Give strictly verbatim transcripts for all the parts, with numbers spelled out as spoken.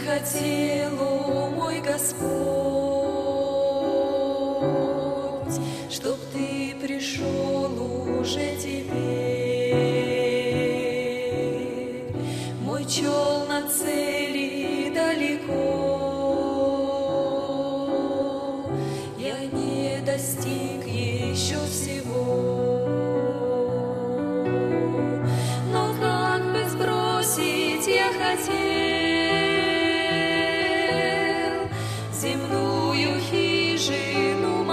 хотел, о мой Господь, чтоб Ты пришел уже теперь. Мой чел на цели далеко, я не достиг еще всего. Но как бы сбросить я хотел земную хижину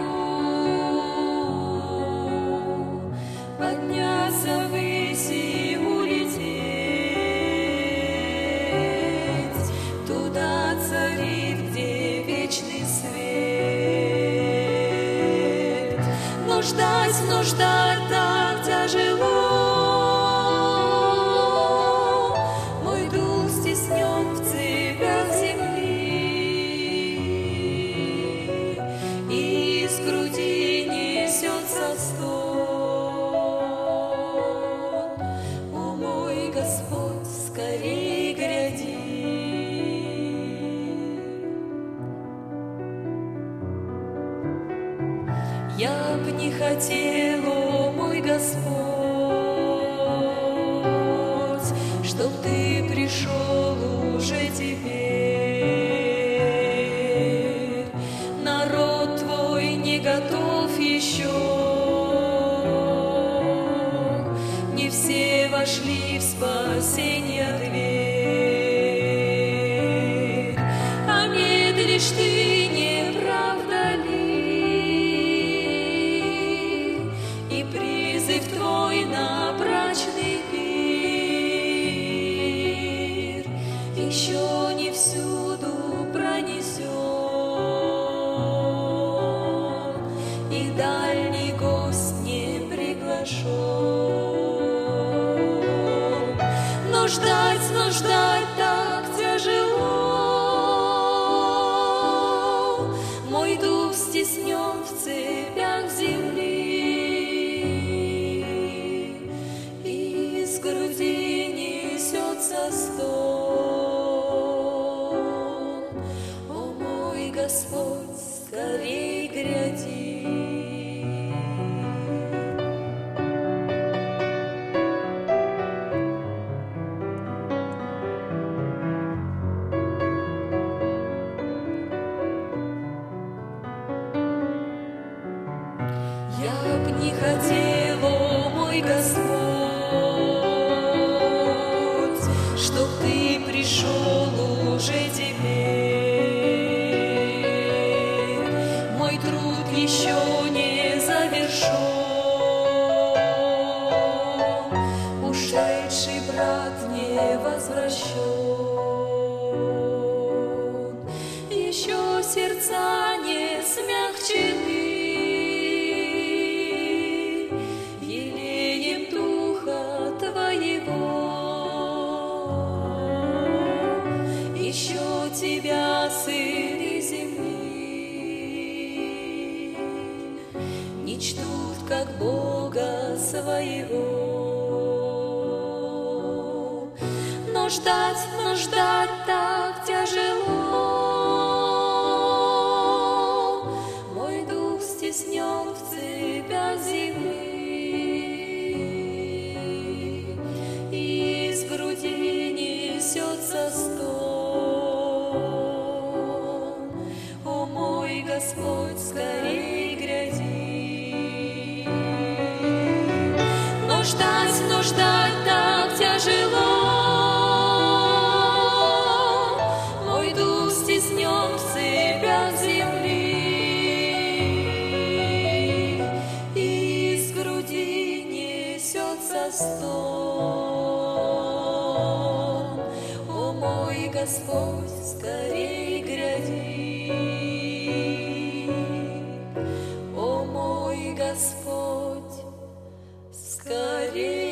мою, подняться ввысь и улететь туда, царит, где вечный свет. Но ждать, но ждать так тяжело, мой дух стеснен в цепях земли, и из груди несется стон. О мой Господь, скорей гряди. Я б не хотел, о мой Господь, чтоб Ты пришел уже теперь. Народ Твой не готов еще, не все вошли в спасение дверь. А медлишь Ты, не правда ли? И призыв Твой на брачный пир еще не всюду пронесен, и дальний гость не приглашен. Но ждать, но ждать так тяжело, мой дух стеснен в цепях земли, и из груди несется стон. О мой Господь, скорей гряди. Я б не хотел, о мой Господь, чтоб Ты пришел уже теперь. Мой труд еще не завершен, ушедший брат не возвращен, еще сердца не смягчены еще Тебя, Сын из земли, не чтут, как Бога своего. Но ждать, но ждать так тяжело, мой дух стеснен в цепях земли, и из груди несется стон. Господь, скорей гряди. Но ждать, но ждать так тяжело, мой дух стеснен в цепях земли, и из груди несется стон. О мой Господь, скорей гряди. Господь, скорей.